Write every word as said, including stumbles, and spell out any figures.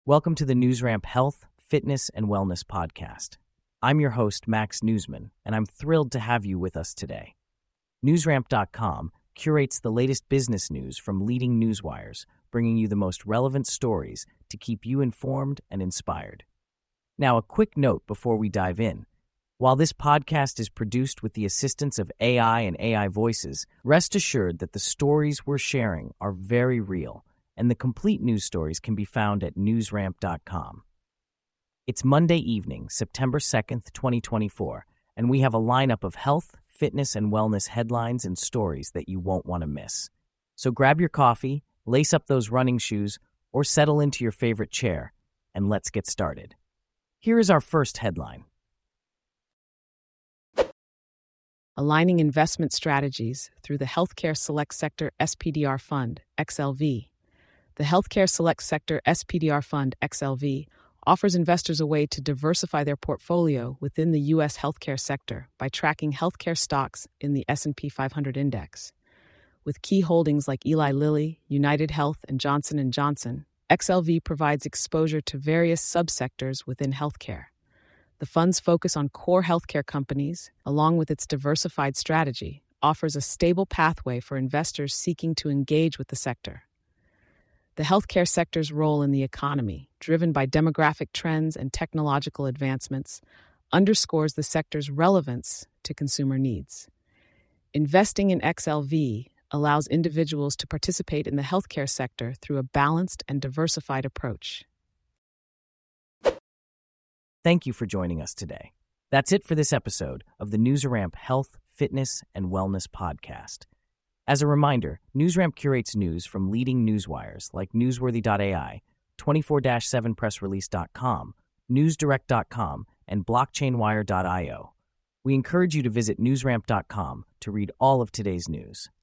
Welcome to the NewsRamp Health, Fitness, and Wellness Podcast. I'm your host, Max Newsman, and I'm thrilled to have you with us today. NewsRamp dot com curates the latest business news from leading newswires, bringing you the most relevant stories to keep you informed and inspired. Now, a quick note before we dive in. While this podcast is produced with the assistance of A I and A I voices, rest assured that the stories we're sharing are very real, and the complete news stories can be found at NewsRamp dot com. It's Monday evening, September second, twenty twenty-four, and we have a lineup of health, fitness, and wellness headlines and stories that you won't want to miss. So grab your coffee, lace up those running shoes, or settle into your favorite chair, and let's get started. Here is our first headline. Aligning investment strategies through the Healthcare Select Sector S P D R Fund, X L V. The Healthcare Select Sector S P D R Fund, X L V, offers investors a way to diversify their portfolio within the U S healthcare sector by tracking healthcare stocks in the S and P five hundred index. With key holdings like Eli Lilly, United Health, and Johnson and Johnson, X L V provides exposure to various subsectors within healthcare. The fund's focus on core healthcare companies, along with its diversified strategy, offers a stable pathway for investors seeking to engage with the sector. The healthcare sector's role in the economy, driven by demographic trends and technological advancements, underscores the sector's relevance to consumer needs. Investing in X L V allows individuals to participate in the healthcare sector through a balanced and diversified approach. Thank you for joining us today. That's it for this episode of the NewsRamp Health, Fitness, and Wellness Podcast. As a reminder, NewsRamp curates news from leading newswires like Newsworthy dot A I, twenty-four seven press release dot com, newsdirect dot com, and blockchain wire dot io. We encourage you to visit NewsRamp dot com to read all of today's news.